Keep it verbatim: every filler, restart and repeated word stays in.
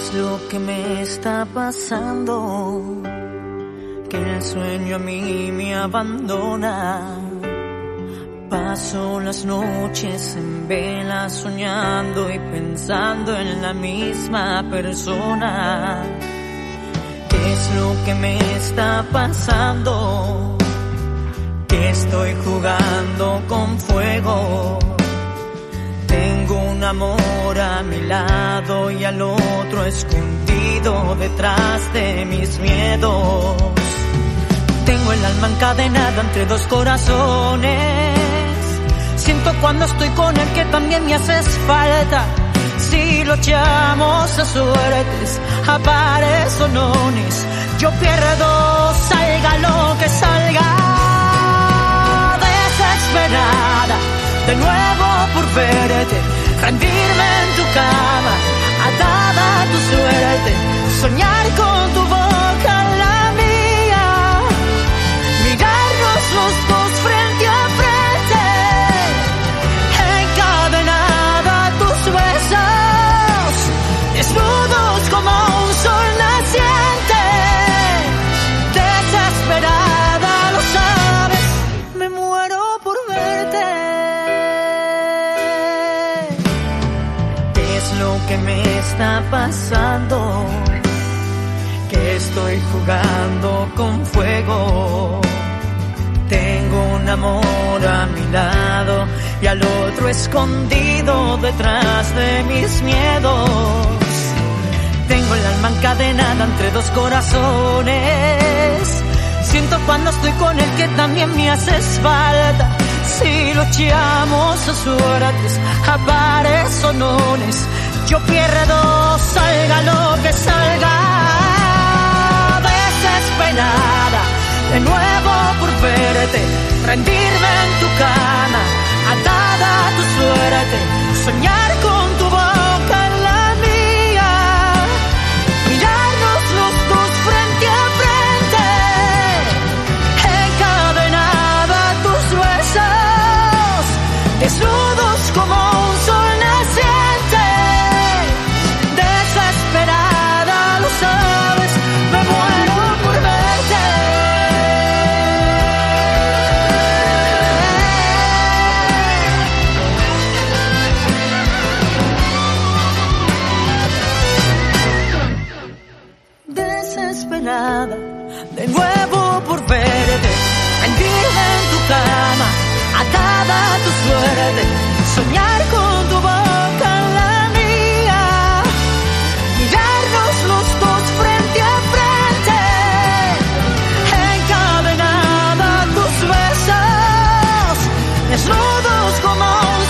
es lo que me está pasando? Que el sueño a mí me abandona. Paso las noches en vela soñando y pensando en la misma persona. ¿Qué es lo que me está pasando? Que estoy jugando con fuego. Tengo un amor a mi lado y al otro escondido detrás de mis miedos. Tengo el alma encadenada entre dos corazones. Siento cuando estoy con él que también me haces falta. Si lo echamos a suertes, a pares o nones, yo pierdo, salga lo que salga. Desesperada, de nuevo por verte, rendirme en tu cama, atada a tu suerte, soñar con tu boca en la mía, mirarnos los dos frente a frente, encadenada a tus besos, desnudos como un sol naciente, desesperada, lo sabes, me muero por verte. ¿Qué es lo que me está pasando? Que estoy jugando con fuego. Tengo un amor a mi lado y al otro escondido detrás de mis miedos. Tengo el alma encadenada entre dos corazones. Siento cuando estoy con él que también me haces falta. Si lo echamos a suertes, a pares o nones, yo pierdo, salga lo que salga. Desesperada, de nuevo por verte, rendirme en tu cama, atada a tu suerte, soñar con tu boca en la mía, mirarnos los dos frente a frente, encadenada a tus besos, desnudos como un sol naciente, desesperada, lo sabes, me muero por verte. Desesperada, de nuevo por verte, rendirme en tu cama, atada a tu suerte, soñar con tu boca en la mía, mirarnos los dos frente a frente, encadenada a tus besos, desnudos como